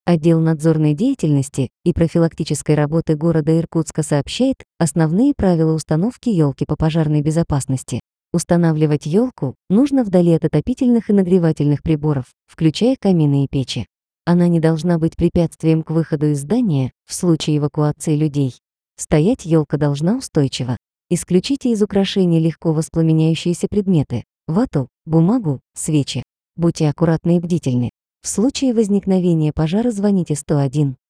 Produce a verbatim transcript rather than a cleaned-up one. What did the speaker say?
Отдел надзорной деятельности и профилактической работы города Иркутска сообщает основные правила установки елки по пожарной безопасности. Устанавливать елку нужно вдали от отопительных и нагревательных приборов, включая камины и печи. Она не должна быть препятствием к выходу из здания в случае эвакуации людей. Стоять елка должна устойчиво. Исключите из украшений легко воспламеняющиеся предметы – вату, бумагу, свечи. Будьте аккуратны и бдительны. В случае возникновения пожара звоните сто один.